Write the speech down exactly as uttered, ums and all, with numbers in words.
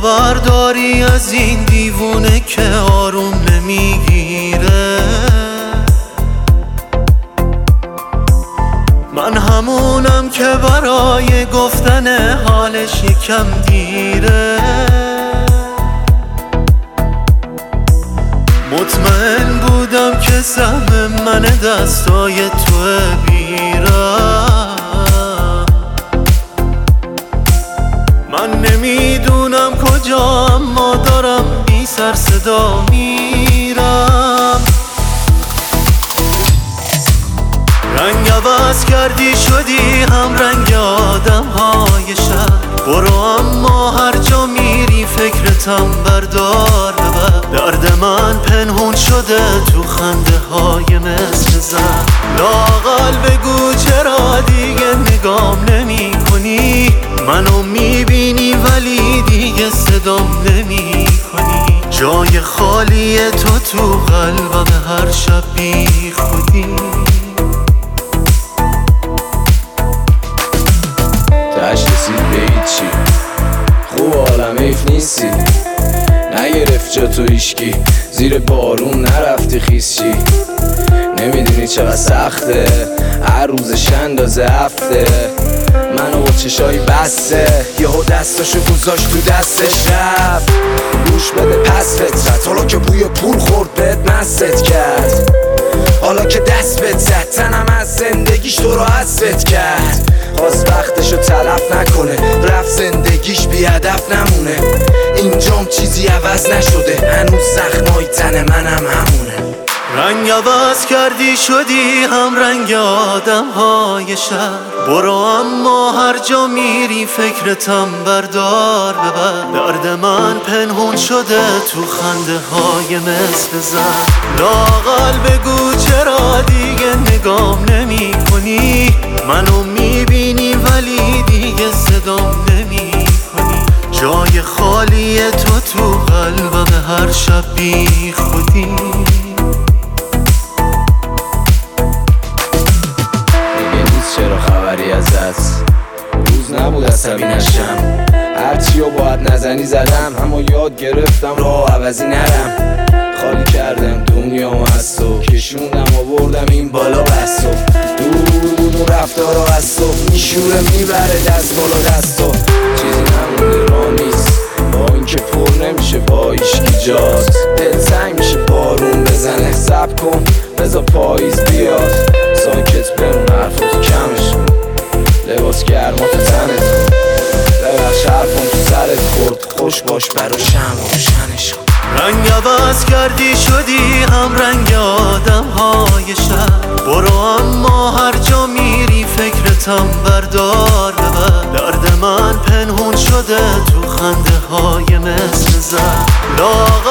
خبر داری از این دیوونه که آروم نمیگیره؟ من همونم که برای گفتن حالش یکم دیره. مطمئن بودم که سهم من دستای توه بیرم. من نمیدونم کجا اما دارم بی سر صدا میرم. رنگ عوض کردی شدی هم رنگ آدم های شهر. برو اما هر جا میری فکرتم بردار ببر. درد من پنهون شده تو خنده های مثل زن. لااقل بگو چرا دیگه نگام نمی کنی؟ منو میبینی ولی دیگه صدام نمی کنی. جای خالی تو تو قلبم هر شب بی خودی. تش رسید به هیچی، خوب عالم حیف نیستی. نگرفت جا تو ایشکی، زیر بارون نرفتی خیسچی. نمیدونی چقدر سخته هر روزش اندازه هفته. منو با چشای بسته یهو دستاشو گذاشت تو دستش رفت. گوش بده پس فطرت، حالا که بوی پول خورد بهت مست کرد. حالا که دست بهت زد تنم از زندگیش تو رو حذفت کرد. خواست وقتشو تلف نکنه، رفت زندگیش بی هدف نمونه. اینجام چیزی عوض نشده، هنوز زخمای تن منم همونه. رنگ عوض کردی شدی هم رنگ آدم های شهر. برو اما هر جا میری فکرتم بردار ببر. درد من پنهون شده تو خنده های مثل زن. لااقل بگو چرا دیگه نگام نمی کنی؟ منو میبینی ولی دیگه صدام نمی کنی. جای خالی تو تو قلبم هر شب بی خودی. چرا خبری ازت؟ روز نبود عصبی نشم، هرچی رو باید نزنی زدم. اما یاد گرفتم راه عوضی نرم. خالی کردم دنیامو از تو، کشوندم آوردم این بالا بستو. دور بود اون رفتارا از تو، میشوره میبره دست بالا دستو. چیزی نمونده راه نیست با این که پر نمیشه با ایشکی جات. دل تنگ میشه بارون بزنه، صبر کن بذار پاییز بیاد. ساکت بمون حرفاتو کمش کن، لباس گرما تو تنت کن. ببخش حرفم تو سرت خورد، خوش باش برا شمع روشنش کن. رنگ عوض کردی شدی هم رنگ آدم های شهر. برو اما هر جا میری فکرتم بردار ببر. درد من پنهون شده تو خنده های مثل زن.